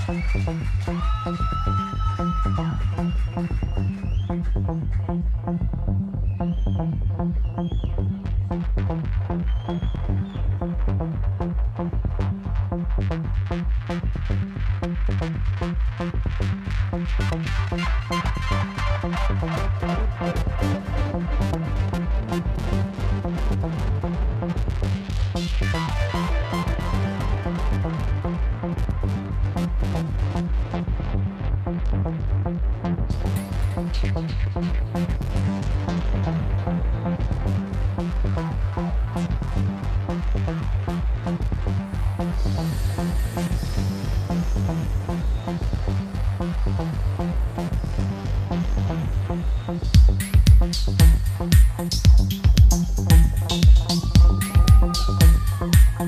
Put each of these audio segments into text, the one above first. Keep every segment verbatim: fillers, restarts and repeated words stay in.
Thank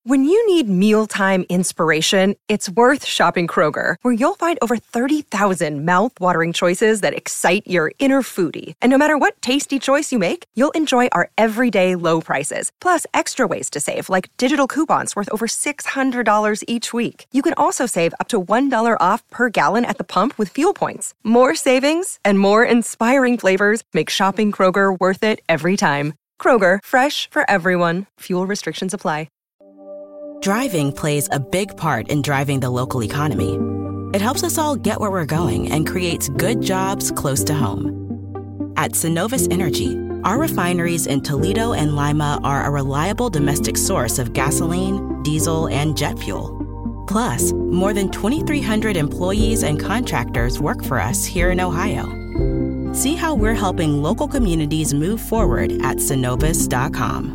When you need mealtime inspiration, it's worth shopping Kroger, where you'll find over thirty thousand mouth-watering choices that excite your inner foodie. And no matter what tasty choice you make, you'll enjoy our everyday low prices, plus extra ways to save, like digital coupons worth over six hundred dollars each week. You can also save up to one dollar off per gallon at the pump with fuel points. More savings and more inspiring flavors make shopping Kroger worth it every time. Kroger, fresh for everyone. Fuel restrictions apply. Driving plays a big part in driving the local economy. It helps us all get where we're going and creates good jobs close to home. At Synovus Energy, our refineries in Toledo and Lima are a reliable domestic source of gasoline, diesel, and jet fuel. Plus, more than twenty-three hundred employees and contractors work for us here in Ohio. See how we're helping local communities move forward at synovus dot com.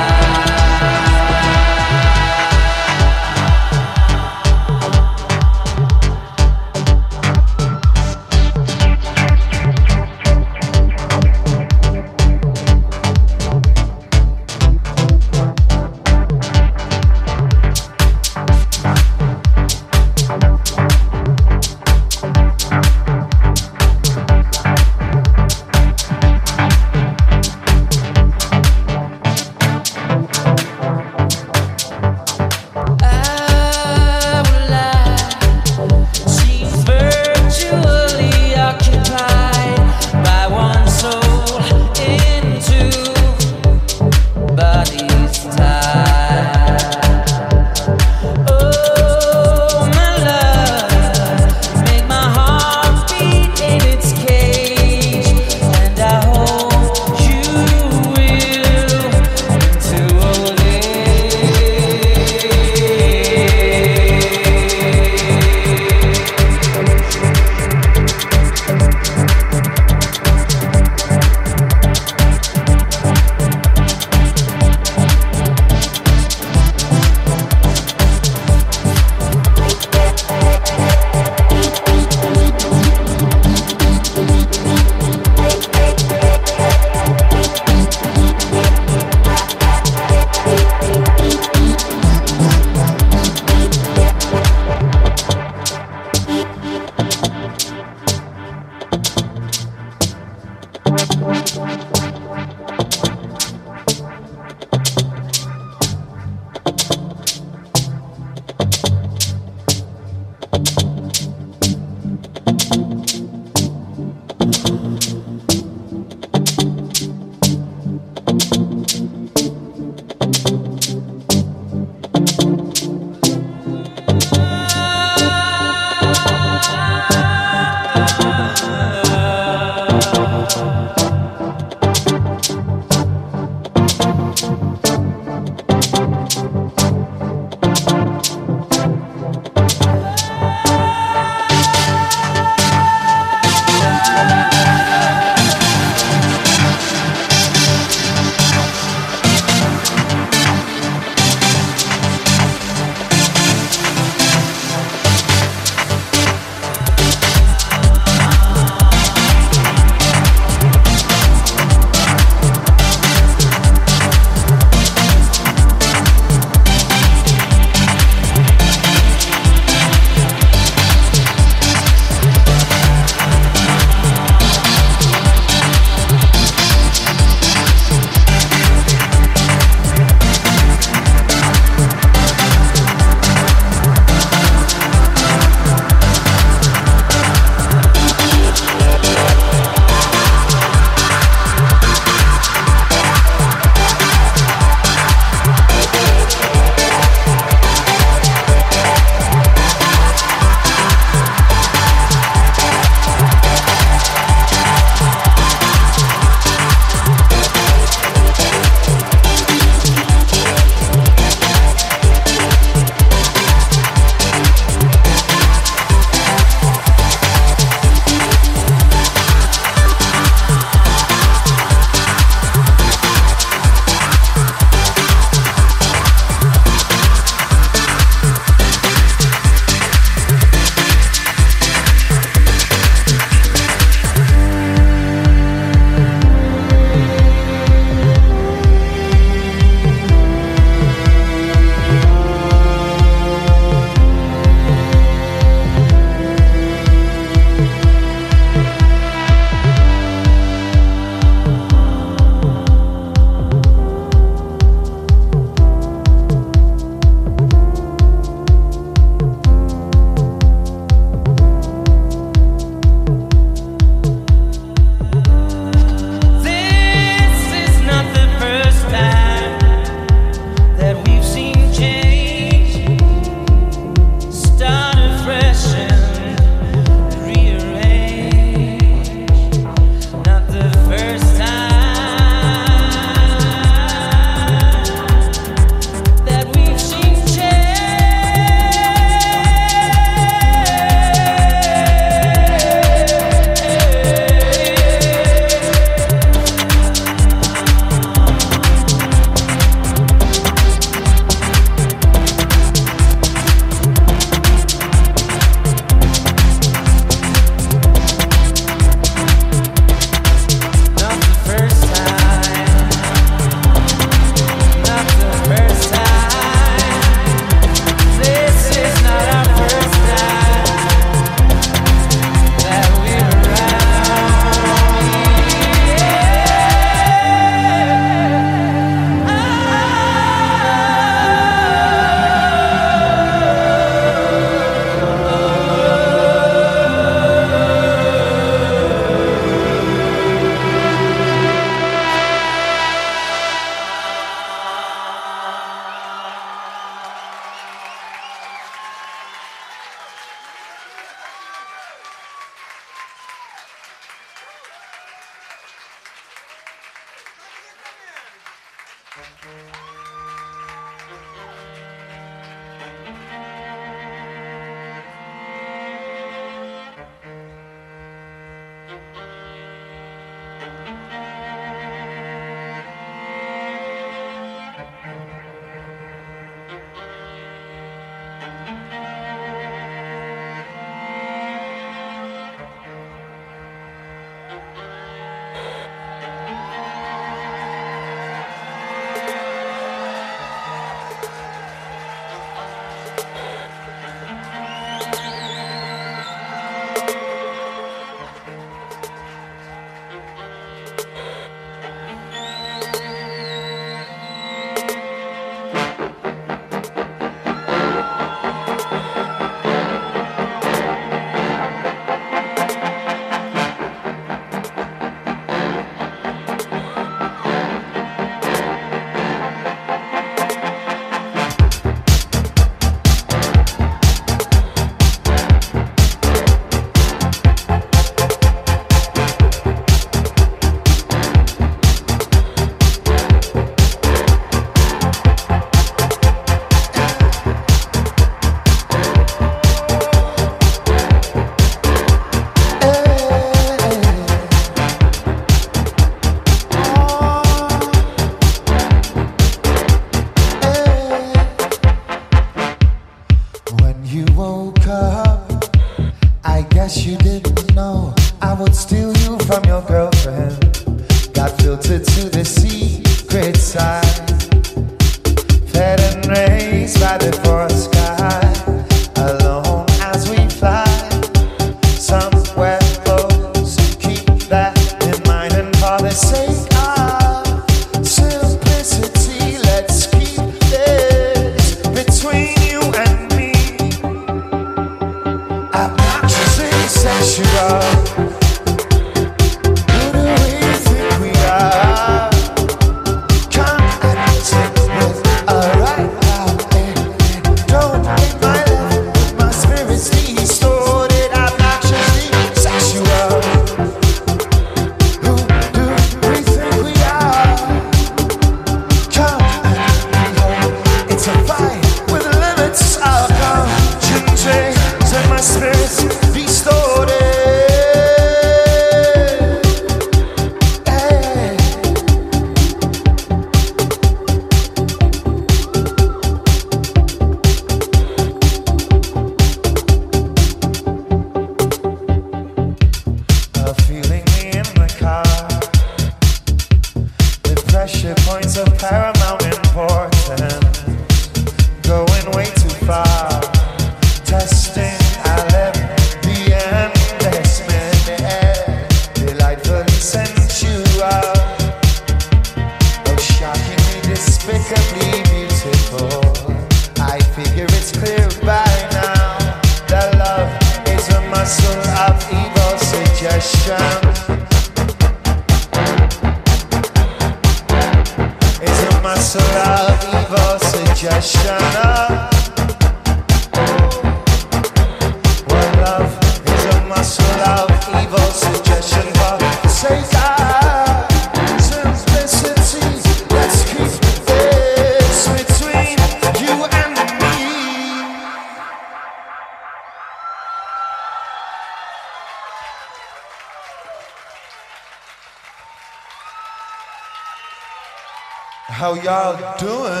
How y'all doing?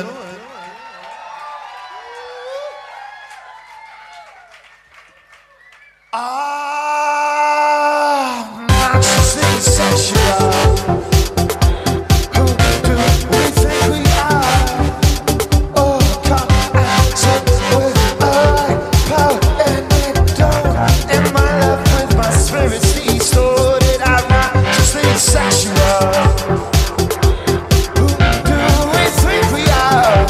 Ah, not just sexual. Who do we think we are? Oh, come and sit with a right power and it don't. And my love with my spirit's distorted. I'm not just sexual. We are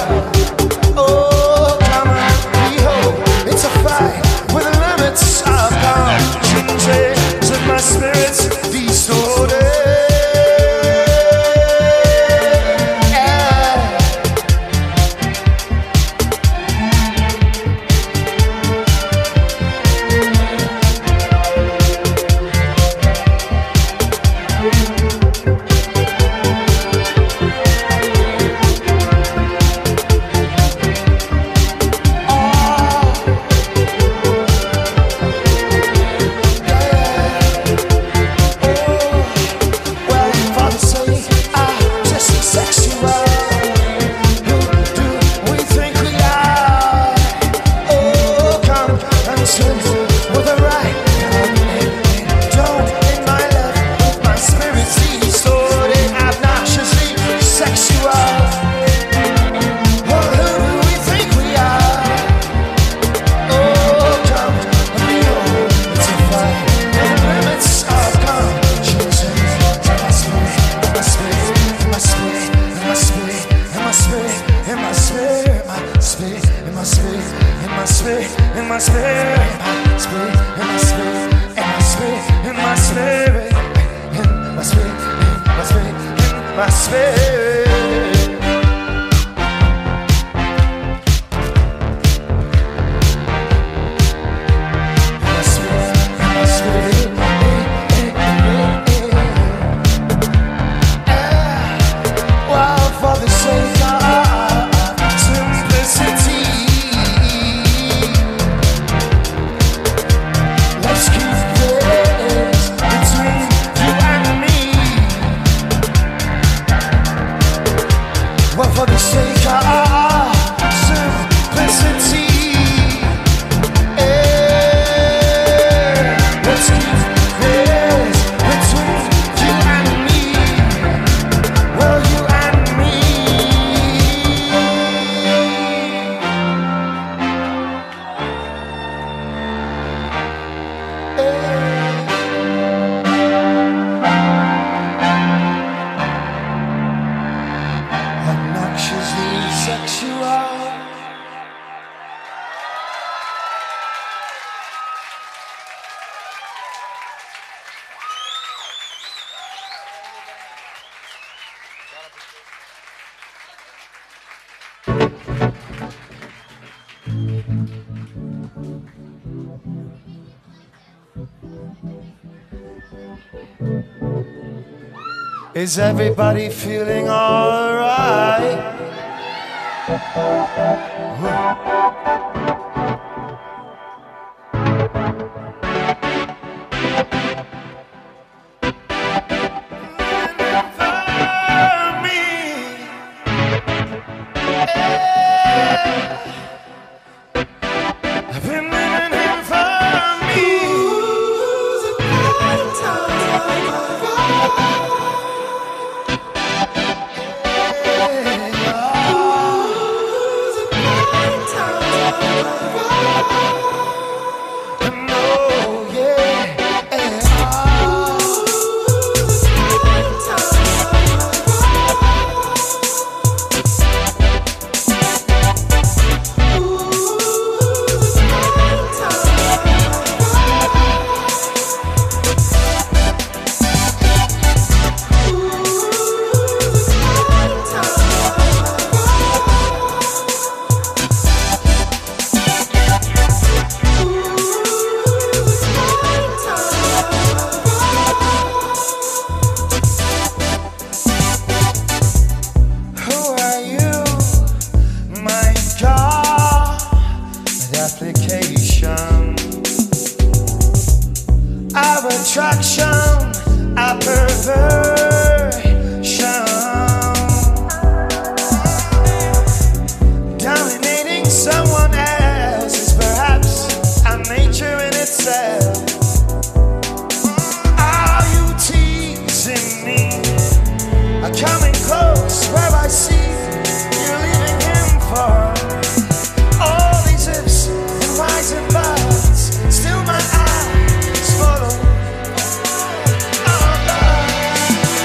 atmosphere. For the sake of simplicity, yeah. Let's keep this between you and me. Well, you and me. Obnoxiously sexual. Is everybody feeling alright? I've been living here for me. Our attraction, our perversion, dominating someone else is perhaps our nature in itself. Are you teasing me? Are coming close where I see you're leaving him for all these ifs and whys and buts? Still my eyes follow. Oh,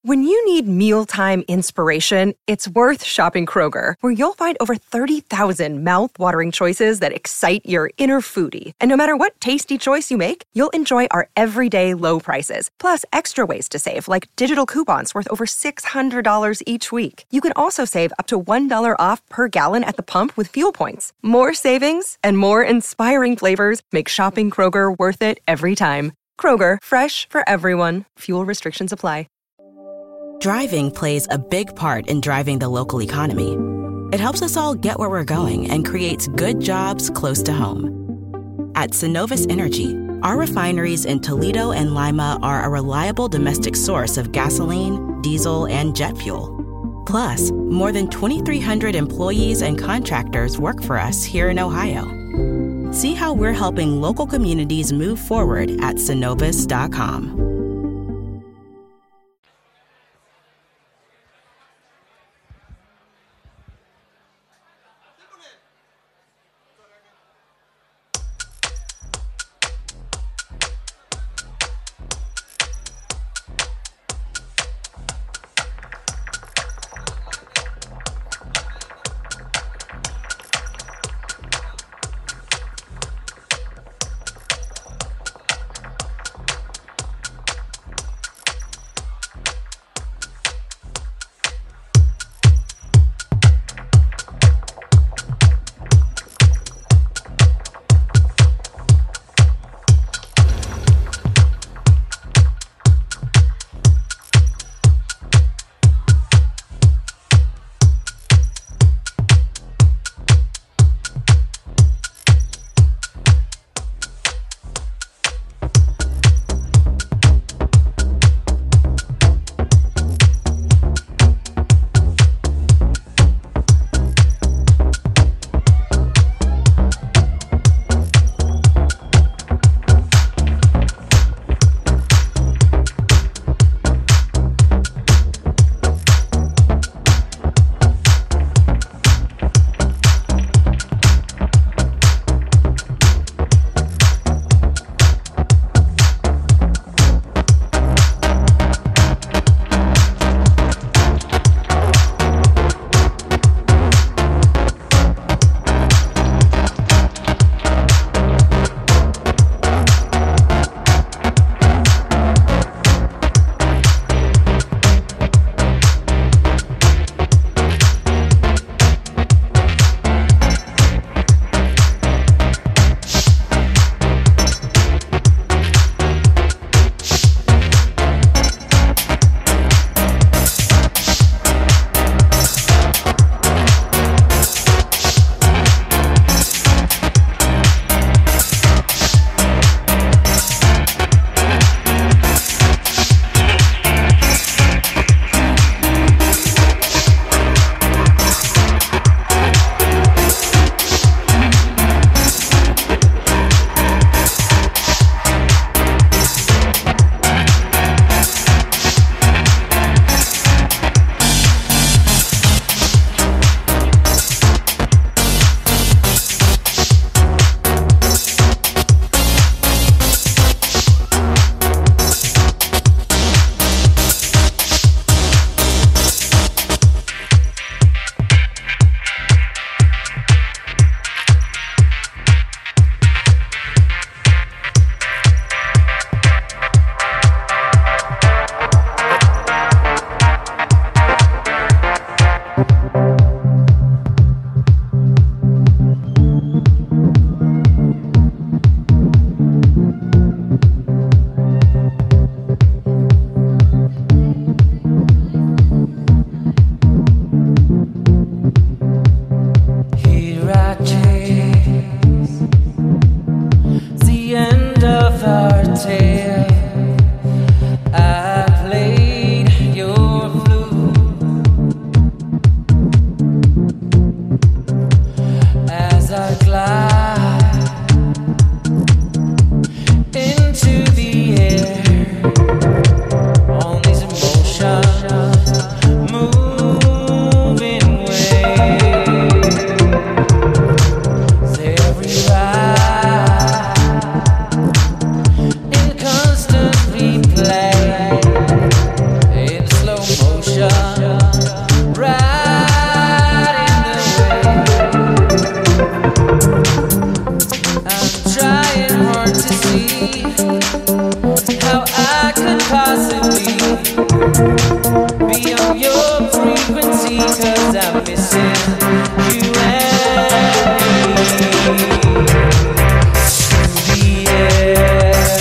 When you need mealtime inspiration, it's worth shopping Kroger, where you'll find over thirty thousand mouth-watering choices that excite your inner foodie. And no matter what tasty choice you make, you'll enjoy our everyday low prices, plus extra ways to save, like digital coupons worth over six hundred dollars each week. You can also save up to one dollar off per gallon at the pump with fuel points. More savings and more inspiring flavors make shopping Kroger worth it every time. Kroger, fresh for everyone. Fuel restrictions apply. Driving plays a big part in driving the local economy. It helps us all get where we're going and creates good jobs close to home. At Synovus Energy, our refineries in Toledo and Lima are a reliable domestic source of gasoline, diesel, and jet fuel. Plus, more than twenty-three hundred employees and contractors work for us here in Ohio. See how we're helping local communities move forward at synovus dot com. Be on your frequency, 'cause I'm missing you and me. The air,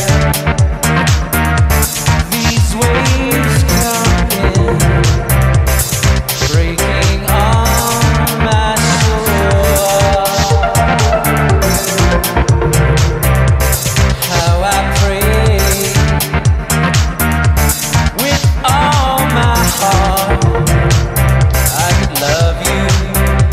these waves coming, breaking on my shore. How I pray with all my heart I could love you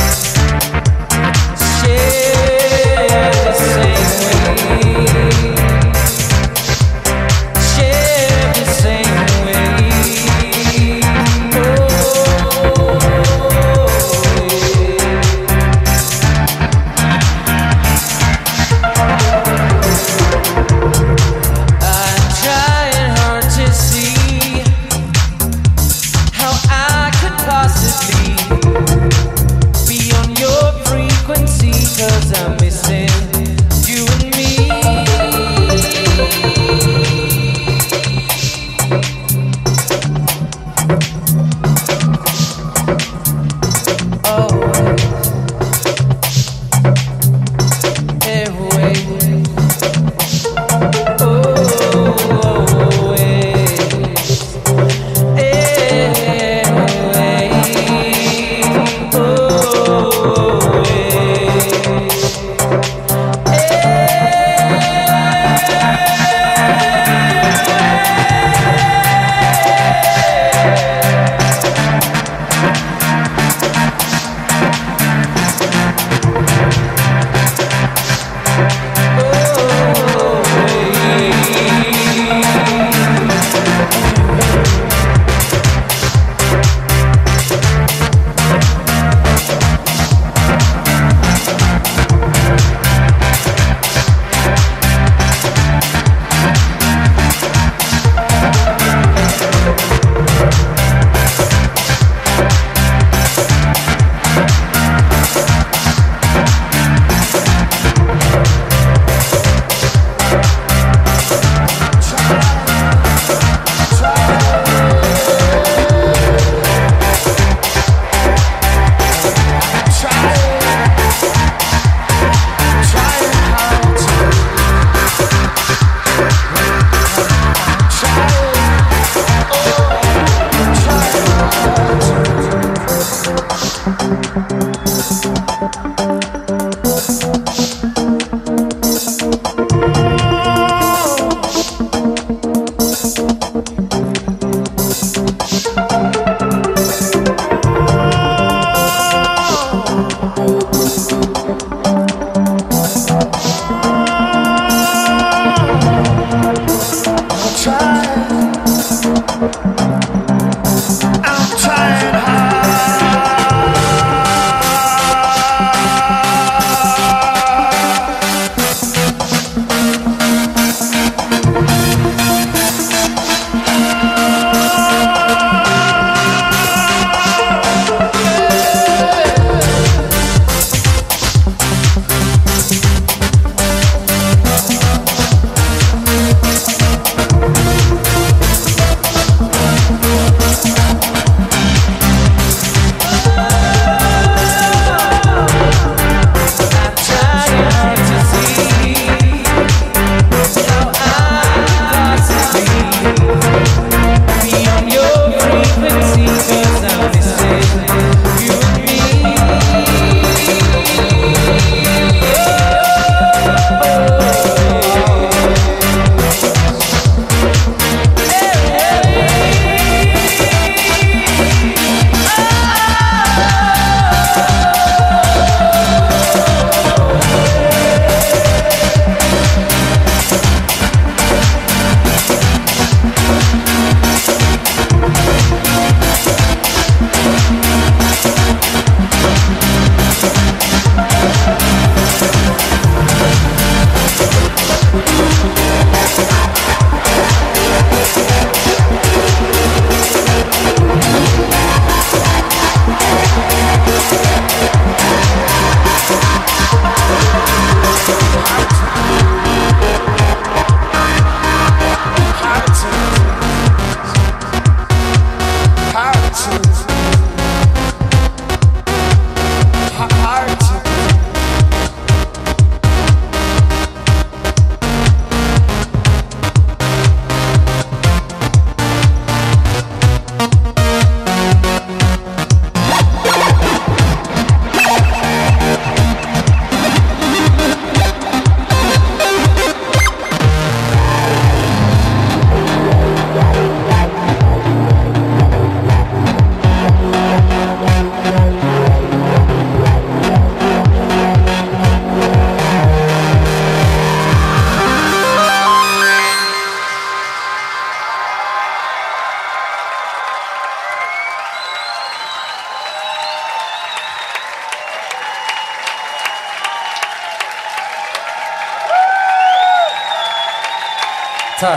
Tough.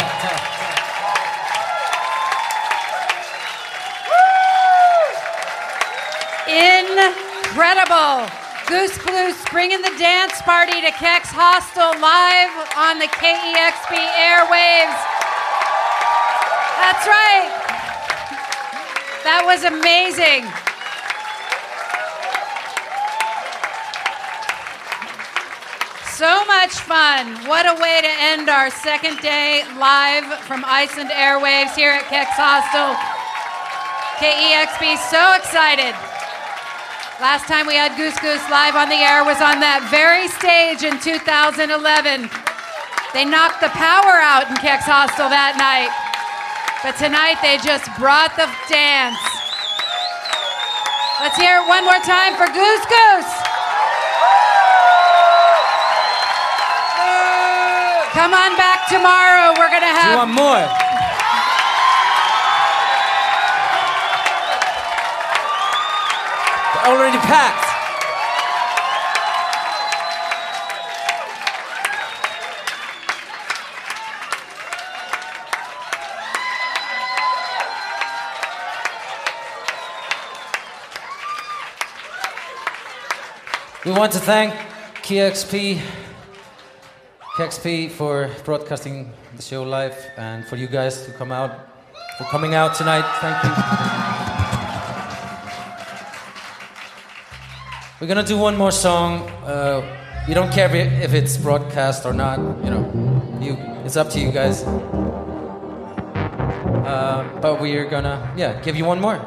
Incredible. Goose Blues bringing the dance party to Kex Hostel live on the K E X P airwaves. That's right. That was amazing. So much fun. What a way to end our second day live from Iceland Airwaves here at Kex Hostel. K E X P, so excited. Last time we had Goose Goose live on the air was on that very stage in two thousand eleven. They knocked the power out in Kex Hostel that night. But tonight they just brought the dance. Let's hear it one more time for Goose Goose. Come on back tomorrow. We're gonna have. Do you want more? They're already packed. We want to thank K X P. K X P for broadcasting the show live, and for you guys to come out, for coming out tonight. Thank you. We're gonna do one more song. Uh, we don't care if it's broadcast or not. You know, you. It's up to you guys. Uh, but we're gonna, yeah, give you one more.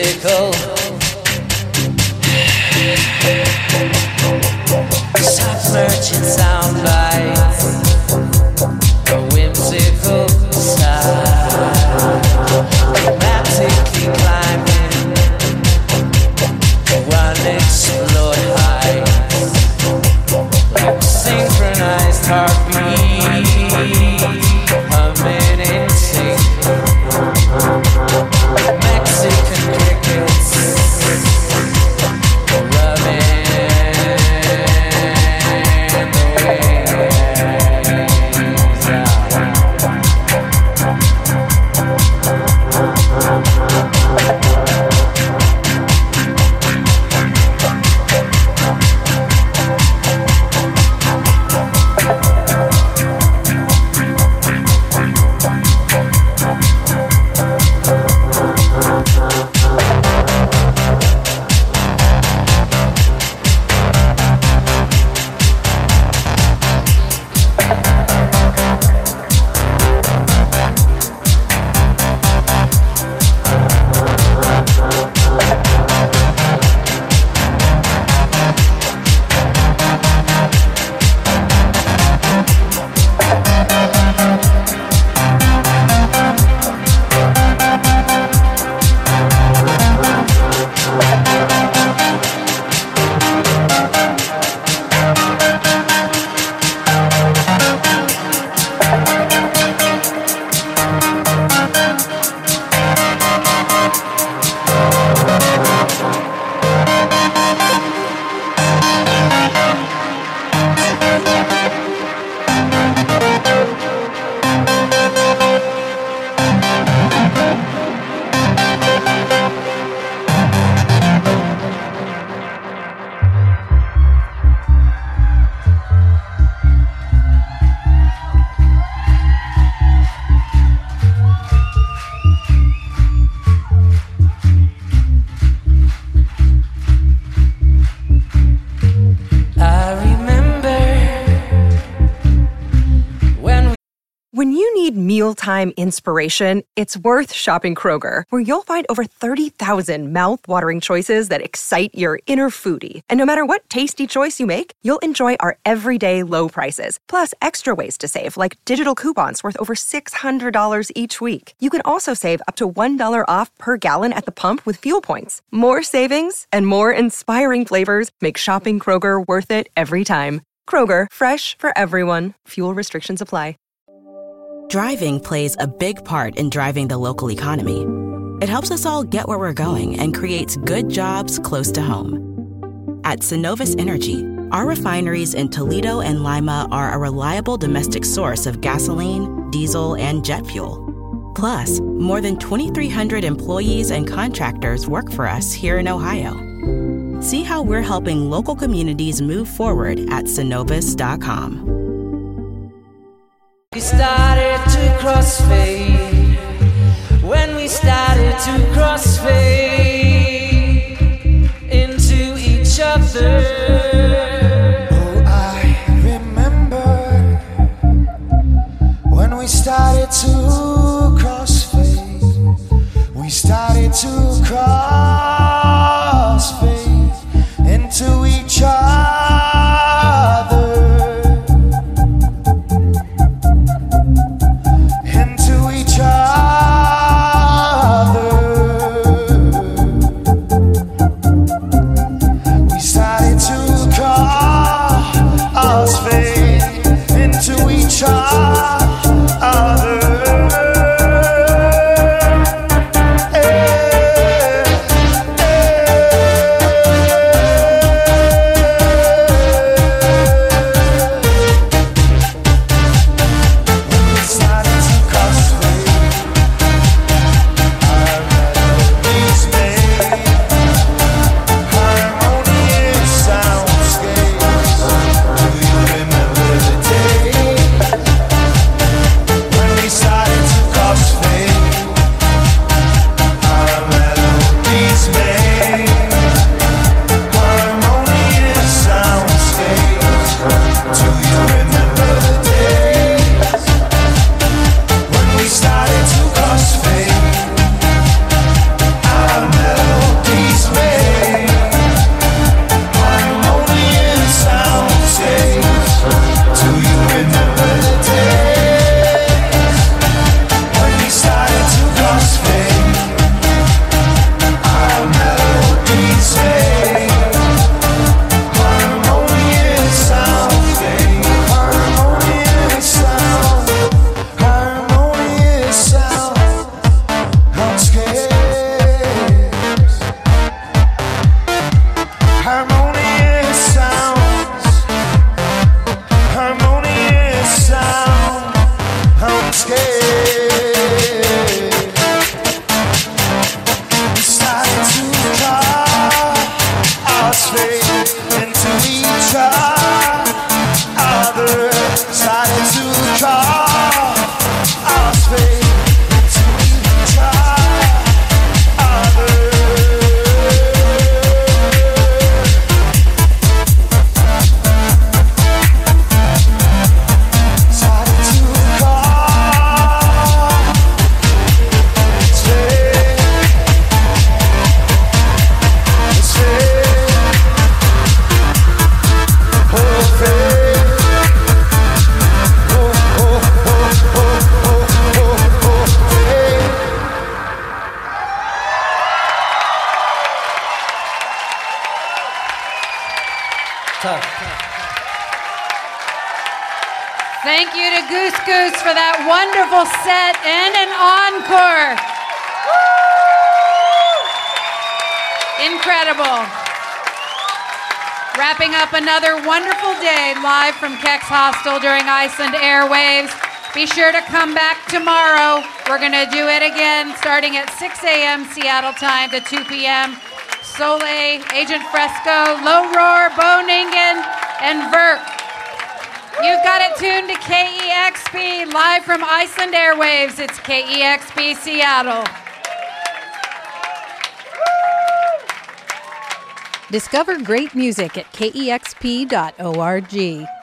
whimsical. Submerging sound bites, a whimsical side, dramatically climbing one explored heights, like synchronized heartbeat, humming in sync. Mexican crickets rubbing their wings out. Mealtime inspiration, it's worth shopping Kroger, where you'll find over thirty thousand mouth-watering choices that excite your inner foodie. And no matter what tasty choice you make, you'll enjoy our everyday low prices, plus extra ways to save, like digital coupons worth over six hundred dollars each week. You can also save up to one dollar off per gallon at the pump with fuel points. More savings and more inspiring flavors make shopping Kroger worth it every time. Kroger, fresh for everyone. Fuel restrictions apply. Driving plays a big part in driving the local economy. It helps us all get where we're going and creates good jobs close to home. At Synovus Energy, our refineries in Toledo and Lima are a reliable domestic source of gasoline, diesel, and jet fuel. Plus, more than twenty-three hundred employees and contractors work for us here in Ohio. See how we're helping local communities move forward at Synovus dot com. We started to crossfade, when we started to crossfade into each other. Oh, I remember when we started to crossfade. We started to crossfade into each other. Tough. Thank you to Goose Goose for that wonderful set and an encore. Incredible. Wrapping up another wonderful day live from Kex Hostel during Iceland Airwaves. Be sure to come back tomorrow. We're going to do it again starting at six a.m. Seattle time to two p.m. Soleil, Agent Fresco, Low Roar, Bo Ningen, and Verk. You've got it tuned to K E X P, live from Iceland Airwaves. It's K E X P Seattle. Discover great music at K E X P dot org.